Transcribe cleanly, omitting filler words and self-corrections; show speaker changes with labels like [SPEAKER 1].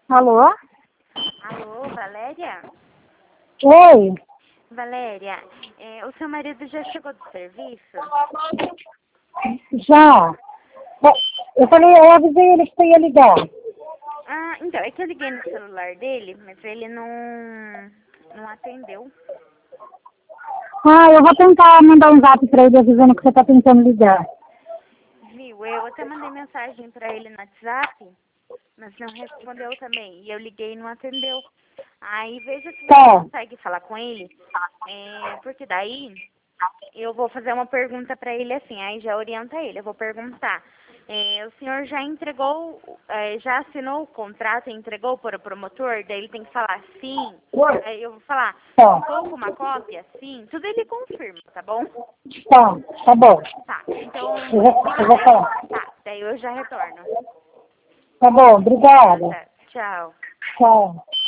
[SPEAKER 1] Alô?
[SPEAKER 2] Alô, Valéria?
[SPEAKER 1] Oi?
[SPEAKER 2] Valéria, o seu marido já chegou do serviço?
[SPEAKER 1] Já. Eu avisei ele que você ia ligar.
[SPEAKER 2] Ah, então, é que eu liguei no celular dele, mas ele não atendeu.
[SPEAKER 1] Ah, eu vou tentar mandar um zap pra ele avisando que você tá tentando ligar.
[SPEAKER 2] Viu? Eu até mandei mensagem pra ele no WhatsApp, mas não respondeu também. E eu liguei e não atendeu. Aí veja se você
[SPEAKER 1] Tá.
[SPEAKER 2] consegue falar com ele, porque daí eu vou fazer uma pergunta pra ele assim, aí já orienta ele. Eu vou perguntar, o senhor já entregou, já assinou o contrato e entregou para o promotor? Daí ele tem que falar sim. Aí eu vou falar,
[SPEAKER 1] Tá.
[SPEAKER 2] estou com uma cópia? Sim. Tudo ele confirma, tá bom?
[SPEAKER 1] Tá bom.
[SPEAKER 2] Tá, então
[SPEAKER 1] Eu vou falar.
[SPEAKER 2] tá, daí eu já retorno.
[SPEAKER 1] Tá bom, obrigada.
[SPEAKER 2] Tá, tchau.
[SPEAKER 1] Tchau.